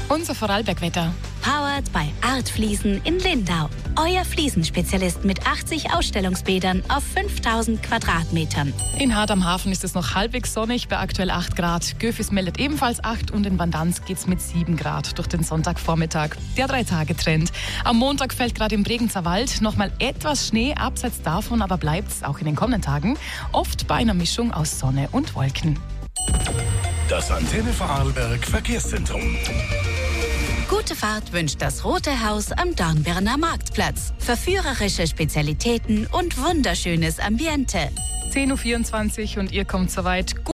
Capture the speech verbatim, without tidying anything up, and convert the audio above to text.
Unser Vorarlbergwetter. Powered by Art Fliesen in Lindau. Euer Fliesenspezialist mit achtzig Ausstellungsbädern auf fünftausend Quadratmetern. In Hart am Hafen ist es noch halbwegs sonnig, bei aktuell acht Grad. Göfis meldet ebenfalls acht und in Vandanz geht's mit sieben Grad durch den Sonntagvormittag. Der Drei-Tage-Trend. Am Montag fällt gerade im Bregenzer Wald nochmal etwas Schnee, abseits davon aber bleibt's auch in den kommenden Tagen oft bei einer Mischung aus Sonne und Wolken. Das Antenne Vorarlberg Verkehrszentrum. Gute Fahrt wünscht das Rote Haus am Dornbirner Marktplatz. Verführerische Spezialitäten und wunderschönes Ambiente. zehn Uhr vierundzwanzig und ihr kommt soweit.